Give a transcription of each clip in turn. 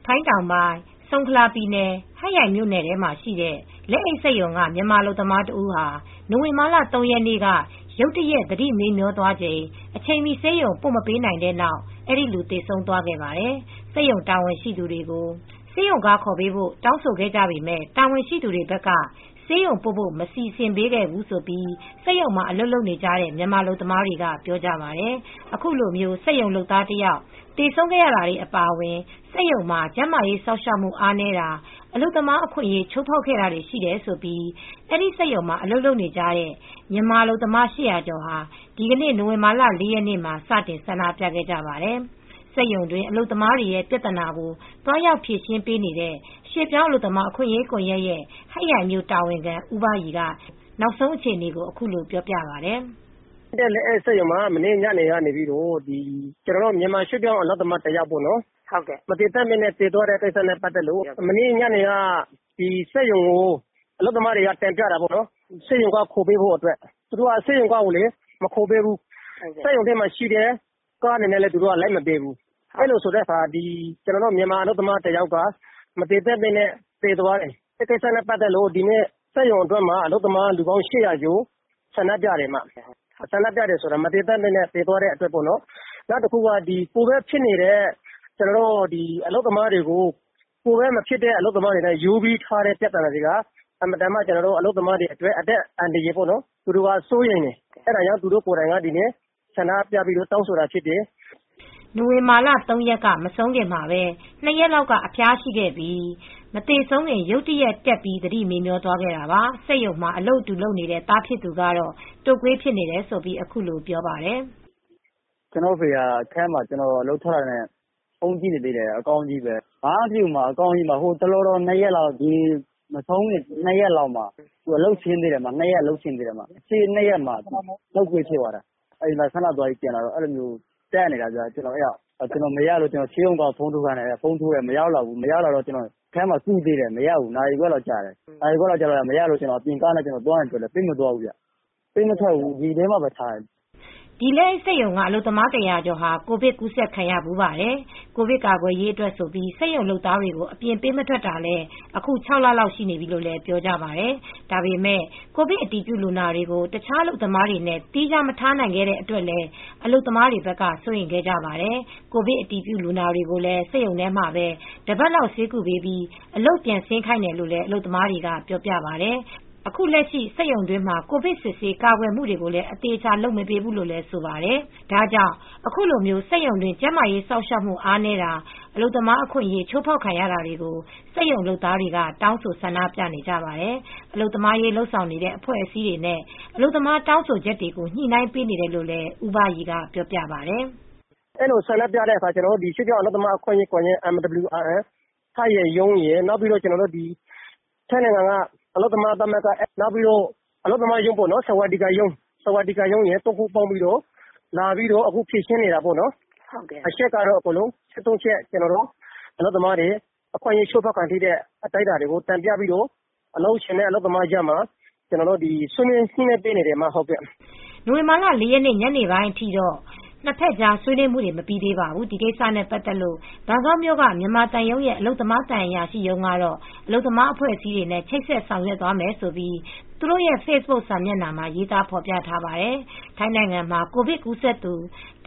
ထိုင်းတောင်ပိုင်းဆုန်ခလာပြည်နယ်ဟတ်ရိုင်မြို့နယ်ထဲမှာရှိတဲ့လက်အိတ်စက်ရုံကမြန်မာအလုပ်သမားတဦးဟာနိုဝင်ဘာလ 3 ရက်နေ့ကရုတ်တရက်သတိမေ့မျောသွားချိန်အချိန်မီဆေးရုံပို့မပေးနိုင်တဲ့နောက်အဲဒီလူသေဆုံးသွားခဲ့ပါတယ်။စက်ရုံတာဝန်ရှိသူတွေကိုဆေးရုံကားခေါ်ပေးဖို့တောင်းဆိုခဲ့ကြပေမဲ့တာဝန်ရှိသူတွေဘက်ကဆေးရုံပို့ဖို့မစီစဉ်ပေးခဲ့ဘူးဆိုပြီးစက်ရုံမှာအလုပ်လုပ်နေကြတဲ့မြန်မာလုပ်သမားတွေကပြောကြပါတယ်။အခုလိုမျိုးစက်ရုံလုပ်သားတယောက်သေဆုံးခဲ့ရတာတွေအပါအဝင်စက်ရုံမှာကျန်းမာရေးစောင့်ရှောက်မှုအားနည်းတာအလုပ်သမားအခွင့်အရေးချိုးဖောက်ခဲ့တာတွေရှိတယ်ဆိုပြီးအဲဒီစက်ရုံမှာအလုပ်လုပ်နေကြတဲ့မြန်မာအလုပ်သမား800ကျော်ဟာဒီကနေ့နိုဝင်ဘာလ 4 ရက်နေ့မှာစတင်ဆန္ဒပြခဲ့ကြပါတယ်။စက်ရုံတွင်အလုပ်သမားတွေရဲ့ပြဿနာကိုတွားရောက်ဖြေရှင်းပေးနေတဲ့ရွှေပြောင်းအလုပ်သမားအခွင့်အရေးကွန်ရက်ရဲ့ဟတ်ရိုင်မြို့တာဝန်ခံဦးဘရီကနောက်ဆုံးအခြေအနေကိုအခုလိုပြောပြပါတယ်။လက်စက်ရုံမှာမနေ့ညနေကနေပြီးတော့ကျွန်တော်တို့မြန်မာရွှေပြောင်းအလုပ်သမားတယောက်ပေါ့နော်ဟုတ်ကဲ့မတည်တတ်မင်းနဲ့တည်သွားတဲ့ကိစ္စနဲ့ပတ်သက်လို့မနေ့ညနေကစက်ရုံကိုအလုပ်သမားတွေကတင်ပြတာပေါ့နော်စက်ရုံကခိုးပေးဖို့အတွက်သူတို့ကစက်ရုံကကိုလေမခိုးပေးဘူးစက်ရုံထဲမှာရှိတဲ့ကားအနေနဲ့လည်းသူတို့ကလိုက်မပေးဘူးအဲ့လိုဆိုတဲ့အခါကျွန်တော်တို့မြန်မာအလုပ်သမားတယောက်ကမတည်တတ်မင်းနဲ့တည်သွားတယ်ဒီကိစ္စနဲ့ပတ်သက်လို့ဒီနေ့စက်ရုံအတွက်မှာအလုပ်သမားလူပေါင်း800ကျော်ဆန္ဒပြတယ်မှာဆန္ဒပြတယ်ဆိုတာမတည်တတ်မင်းနဲ့တည်သွားတဲ့အတွက်ပေါ့နော်နောက်တစ်ခုကကိုပဲဖြစ်နေတဲ့ကျွန်တော်တို့အလုပ်သမားတွေကိုကိုပဲမဖြစ်တဲ့အလုပ်သမားတွေနဲ့ယူပြီးထားတဲ့ပြဿနာတွေကအမှန်တမ်းကျွန်တော်တို့အလုပ်သမားတွေအတွက်အသက်အန္တရာယ်ပေါ့နော်သူတို့ကစိုးရိမ်နေအဲ့ဒါကြောင့်သူတို့ကိုယ်တိုင်ကဒီနေ့ဆန္ဒပြပြီးတော့တောင်းဆိုတာဖြစ်တယ်နိုဝင်ဘာလ 3 ရက်ကမဆုံးခင်မှာပဲ2 ရက်လောက်ကအဖျားရှိခဲ့ပြီးမသေးဆုံးခင်ရုတ်တရက်တက်ပြီးသတိမေ့မျောသွားခဲ့တာပါစက်ရုံမှာအလုပ်တူလုပ်နေတဲ့တားဖြစ်သူကတော့တုတ်ကွေးဖြစ်နေတယ်ဆိုပြီးအခုလိုပြောပါတယ်ကျွန်တော်ဖေကအခန်းမှာကျွန်တော်အလုပ်ထွက်လာတဲ့ဖုန်းကြည့်နေသေးတယ်အကောင့်ကြီးပဲဘာမှဖြစ်မှာအကောင့်ကြီးမှာဟိုတလောတော့2ရက်လောက်မဆုံးခင်2ရက်လောက်မှာသူအလုပ်ရှင်းသေးတယ်မှာ2ရက်အလုပ်ရှင်းသေးတယ်မှာရှင်း2ရက်မှာလောက်ကွေးဖြစ်သွားတာအဲ့ဒါဆန္ဒသွားပြီးပြန်လာတော့အဲ့လိုမျိုးတက်နေတာကြာကျွန်တော်မရလို့ကျွန်တော်ရှင်းအောင်ကဖုန်းထိုးခိုင်းတယ်ဖုန်းထိုးတယ်မရောက်တော့ဘူးမရောက်တော့ကျွန်တော်ခန်းမှာစုသေးတယ်မရဘူးနာရီခွက်လောက်ကြာတယ်နာရီခွက်လောက်ကြာတော့မရလို့ကျွန်တော်ပြင်ကားနဲ့ကျွန်တော်သွားရင်တွေ့တယ်ပြိမသွားဘူးဗျပြိမထွက်ဘူးဒီထဲမှာပဲထားတယ်ဒီလက်စက်ရုံကအလုပ်သမား100ကျော်ဟာကိုဗစ်ကူးစက်ခံရဘူးပါတယ်။ကိုဗစ်ကာကွယ်ရေးအတွက်ဆိုပြီးစက်ရုံလုပ်သားတွေကိုအပြင်ပေးမထွက်တာလဲအခု6လလောက်ရှိနေပြီလို့လည်းပြောကြပါတယ်။ဒါပေမဲ့ကိုဗစ်အတည်ပြုလူနာတွေကိုတခြားအလုပ်သမားတွေနဲ့တီးခြားမထားနိုင်ခဲ့တဲ့အတွက်လည်းအလုပ်သမားတွေဘက်ကစိုးရိမ်ခဲ့ကြပါတယ်။ကိုဗစ်အတည်ပြုလူနာတွေကိုလည်းစက်ရုံထဲမှာပဲတပတ်လောက်ဆေးကုပေးပြီးအလုပ်ပြန်ဆင်းခိုင်းတယ်လို့လည်းအလုပ်သမားတွေကပြောပြပါတယ်။အခုလက်ရှိစက်ရုံတွင်းမှာကိုဗစ်စစ်ဆေးကာကွယ်မှုတွေကိုလည်းအသေးချာလုပ်မပေးဘူးလို့လည်းဆိုပါတယ်။ဒါကြောင့်အခုလိုမျိုးစက်ရုံတွင်းကျန်းမာရေးစောင့်ရှောက်မှုအားနည်းတာအလုပ်သမားအခွင့်အရေးချိုးဖောက်ခံရတာတွေကိုစက်ရုံလုပ်သားတွေကတောင်းဆိုဆန္ဒပြနေကြပါတယ်။အလုပ်သမားရေးလှုပ်ဆောင်နေတဲ့အဖွဲ့အစည်းတွေနဲ့အလုပ်သမားတောင်းဆိုချက်တွေကိုညှိနှိုင်းပေးနေတယ်လို့လည်းဦးဘရီကပြောပြပါတယ်။အဲ့လိုဆန္ဒပြတဲ့အခါကျွန်တော်တို့ရွှေ့ပြောင်းအလုပ်သမားအခွင့်အရေးကွန်ရက် MWRN ထားရဲ့ရုံးရယ်နောက်ပြီးတော့ကျွန်တော်တို့ထိုင်းနိုင်ငံကအလုပ်သမားသမဂ္ဂနောက်ပြီးတော့အလုပ်သမားရုံးပေါ့နော်ဆဝတီကရုံးရယ်တုံးခုပေါင်းပြီးတော့လာပြီးတော့အခုဖြည့်ရှင်းနေတာပေါ့နော်ဟုတ်ကဲ့အချက်ကတော့အကုန်လုံး73ချက်ကျွန်တော်တို့အလုပ်သမားတွေအခွင့်အရေးချိုးဖောက်ခံထိတဲ့အတိုက်အတာတွေကိုတန်ပြပြီးတော့အလုပ်ရှင်နဲ့အလုပ်သမားကြမှာကျွန်တော်တို့ဆွေးနွေးနှိမ့်ပေးနေတယ်မှာဟုတ်ကဲ့နိုဝင်ဘာလ 4 ရက်နေ့ညနေပိုင်းအထိတော့နှစ်ဖက်ကြားဆွေးနွေးမှုတွေမပြီးသေးပါဘူးဒီကိစ္စနဲ့ပတ်သက်လို့ဘန်ကောက်မြို့ကမြန်မာတန်ယုံရဲ့အလုပ်သမားတန်ရာရှိရုံးကတော့အလုပ်သမားအဖွဲ့အစည်းတွေနဲ့ချိတ်ဆက်ဆောင်ရွက်သွားမယ်ဆိုပြီးသူတို့ရဲ့ Facebook စာမျက်နှာမှာရေးသားဖော်ပြထားပါတယ်။ထိုင်းနိုင်ငံမှာကိုဗစ်ကူးစက်သူ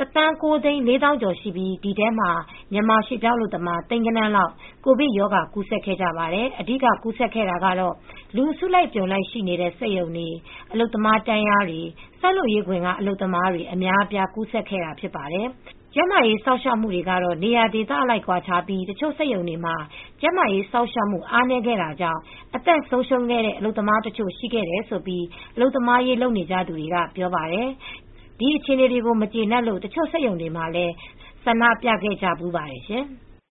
1,904,000 ကျော်ရှိပြီးဒီထဲမှာမြန်မာရွှေ့ပြောင်းလူသမားသိန်းဂဏန်းလောက်ကိုဗစ်ရောဂါကူးစက်ခဲ့ကြပါတယ်။အဓိကကူးစက်ခဲ့တာကတော့လူအစုလိုက်ပြုံလိုက်ရှိနေတဲ့စက်ရုံတွေအလုပ်သမားတန်းရာတွေစက်လုပ်ရေးခွင်ကအလုပ်သမားတွေအများအပြားကူးစက်ခဲ့တာဖြစ်ပါတယ်။ကျန်းမာရေးစောင့်ရှောက်မှုတွေကတော့နေရာဒေသအလိုက်ကွာခြားပြီးတချို့စက်ရုံတွေမှာကျန်းမာရေးစောင့်ရှောက်မှုအားနည်းခဲ့တာကြောင့်အသက်ဆုံးရှုံးခဲ့တဲ့အလုပ်သမားတချို့ရှိခဲ့တယ်ဆိုပြီးအလုပ်သမားရေးလုပ်နေကြသူတွေကပြောပါတယ်။ဒီအခြေအနေတွေကိုမကျေနပ်လို့တချို့စက်ရုံတွေမှာလည်းဆန္ဒပြခဲ့ကြပူးပါတယ်ရှင်။